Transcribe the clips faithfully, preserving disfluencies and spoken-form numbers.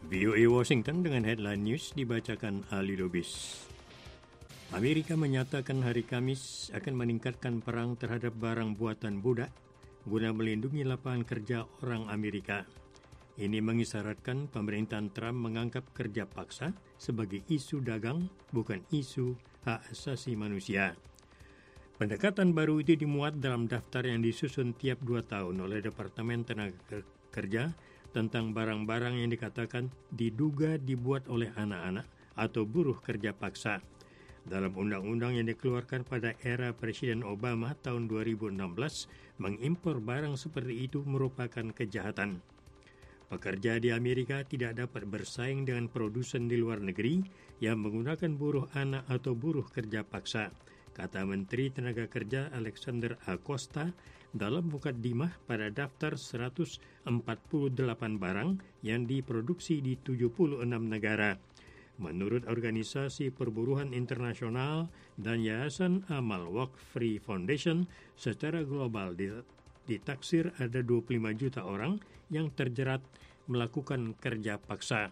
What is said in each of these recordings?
V O A Washington dengan headline news dibacakan Ali Lubis. Amerika menyatakan hari Kamis akan meningkatkan perang terhadap barang buatan budak guna melindungi lapangan kerja orang Amerika. Ini mengisyaratkan pemerintahan Trump menganggap kerja paksa sebagai isu dagang, bukan isu hak asasi manusia. Pendekatan baru itu dimuat dalam daftar yang disusun tiap dua tahun oleh Departemen Tenaga Kerja tentang barang-barang yang dikatakan diduga dibuat oleh anak-anak atau buruh kerja paksa. Dalam undang-undang yang dikeluarkan pada era Presiden Obama tahun dua ribu enam belas, mengimpor barang seperti itu merupakan kejahatan. Pekerja di Amerika tidak dapat bersaing dengan produsen di luar negeri yang menggunakan buruh anak atau buruh kerja paksa, kata Menteri Tenaga Kerja Alexander Acosta dalam mukadimah pada daftar seratus empat puluh delapan barang yang diproduksi di tujuh puluh enam negara. Menurut Organisasi Perburuhan Internasional dan Yayasan Amal Work Free Foundation, secara global ditaksir ada dua puluh lima juta orang yang terjerat melakukan kerja paksa.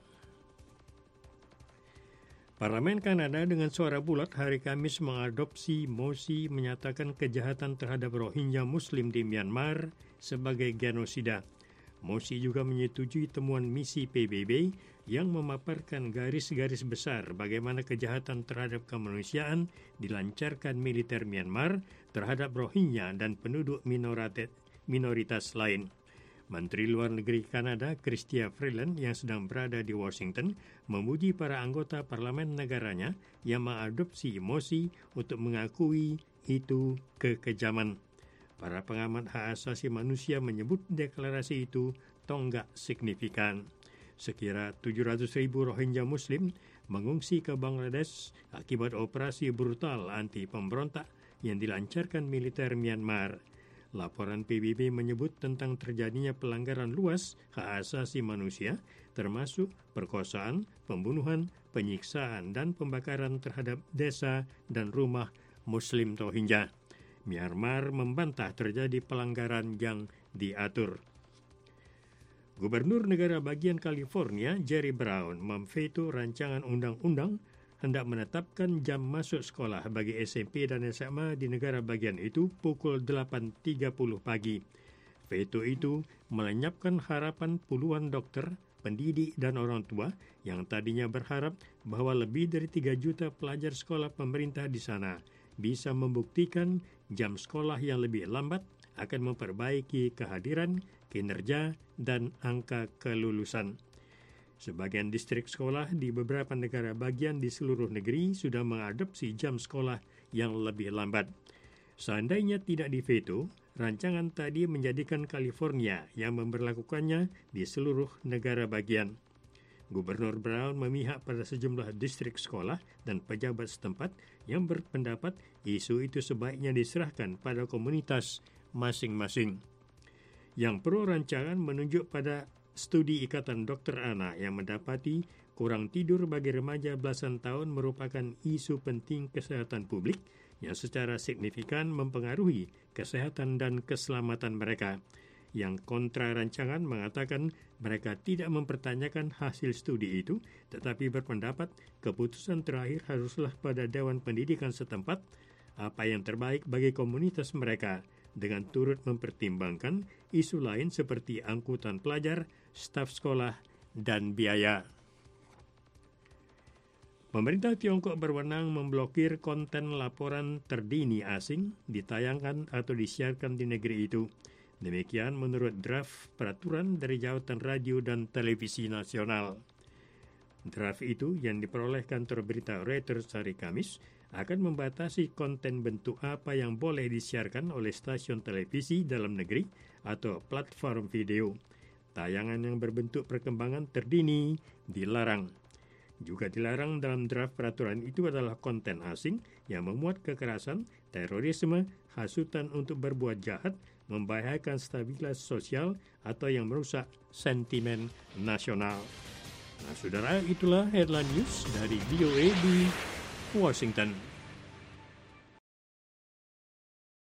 Parlemen Kanada dengan suara bulat hari Kamis mengadopsi mosi menyatakan kejahatan terhadap Rohingya Muslim di Myanmar sebagai genosida. Mosi juga menyetujui temuan misi P B B yang memaparkan garis-garis besar bagaimana kejahatan terhadap kemanusiaan dilancarkan militer Myanmar terhadap Rohingya dan penduduk minoritas lain. Menteri Luar Negeri Kanada, Chrystia Freeland, yang sedang berada di Washington, memuji para anggota parlemen negaranya yang mengadopsi mosi untuk mengakui itu kekejaman. Para pengamat hak asasi manusia menyebut deklarasi itu tonggak signifikan. Sekira tujuh ratus ribu Rohingya Muslim mengungsi ke Bangladesh akibat operasi brutal anti-pemberontak yang dilancarkan militer Myanmar. Laporan P B B menyebut tentang terjadinya pelanggaran luas hak asasi manusia, termasuk perkosaan, pembunuhan, penyiksaan, dan pembakaran terhadap desa dan rumah Muslim Rohingya. Myanmar membantah terjadi pelanggaran yang diatur. Gubernur negara bagian California, Jerry Brown, memveto rancangan undang-undang hendak menetapkan jam masuk sekolah bagi S M P dan S M A di negara bagian itu pukul delapan tiga puluh pagi. Veto itu melenyapkan harapan puluhan dokter, pendidik, dan orang tua yang tadinya berharap bahwa lebih dari tiga juta pelajar sekolah pemerintah di sana bisa membuktikan jam sekolah yang lebih lambat akan memperbaiki kehadiran, kinerja, dan angka kelulusan. Sebagian distrik sekolah di beberapa negara bagian di seluruh negeri sudah mengadopsi jam sekolah yang lebih lambat. Seandainya tidak diveto, rancangan tadi menjadikan California yang memberlakukannya di seluruh negara bagian. Gubernur Brown memihak pada sejumlah distrik sekolah dan pejabat setempat yang berpendapat isu itu sebaiknya diserahkan pada komunitas masing-masing. Yang pro rancangan menunjuk pada studi Ikatan Dokter Anak yang mendapati kurang tidur bagi remaja belasan tahun merupakan isu penting kesehatan publik yang secara signifikan mempengaruhi kesehatan dan keselamatan mereka. Yang kontra rancangan mengatakan mereka tidak mempertanyakan hasil studi itu, tetapi berpendapat keputusan terakhir haruslah pada Dewan Pendidikan setempat apa yang terbaik bagi komunitas mereka, dengan turut mempertimbangkan isu lain seperti angkutan pelajar, staf sekolah, dan biaya. Pemerintah Tiongkok berwenang memblokir konten laporan terdini asing ditayangkan atau disiarkan di negeri itu. Demikian menurut draft peraturan dari Jabatan Radio dan Televisi Nasional. Draft itu yang diperoleh kantor berita Reuters hari Kamis akan membatasi konten bentuk apa yang boleh disiarkan oleh stasiun televisi dalam negeri atau platform video. Tayangan yang berbentuk perkembangan terdini dilarang. Juga dilarang dalam draft peraturan itu adalah konten asing yang memuat kekerasan, terorisme, hasutan untuk berbuat jahat, membahayakan stabilitas sosial, atau yang merusak sentimen nasional. Nah, saudara, itulah headline news dari V O A di Washington.